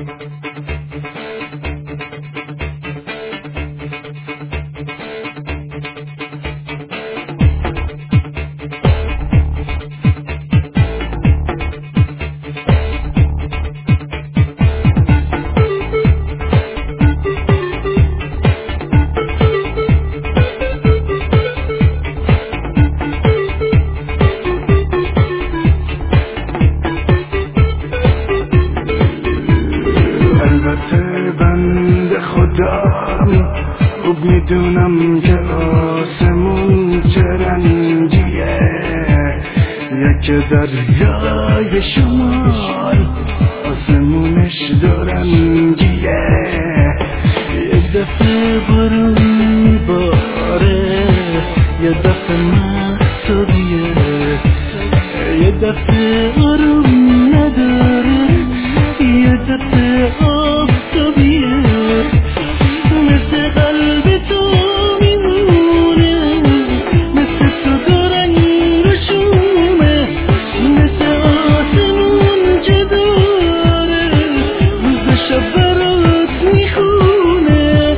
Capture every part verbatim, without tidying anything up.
بند خودم خوب میدونم که آسمون چه رنگیه، یک دریای شمال آسمونش دو رنگیه. یک دفعه بارون میباره، یه دفعه مستوریه، یه دفعه آروم نداره، یه دفعه آفتابیه. مثل قلب تو میمونه، مثل تو دو رنگ و شومه، مثل آسمون که داره روز شب برات میخونه.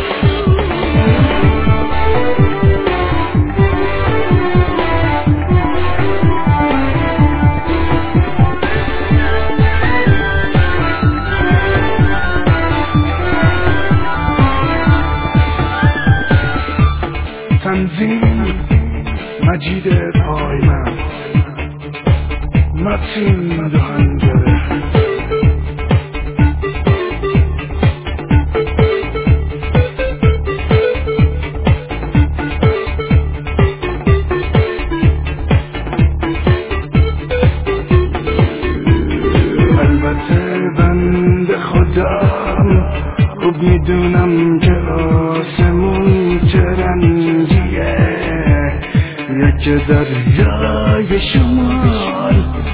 تنظیم مجید پای من، متین دهنگره. البته بند خودم خوب میدونم که آسمون چه رنگیه، یک دریای شمال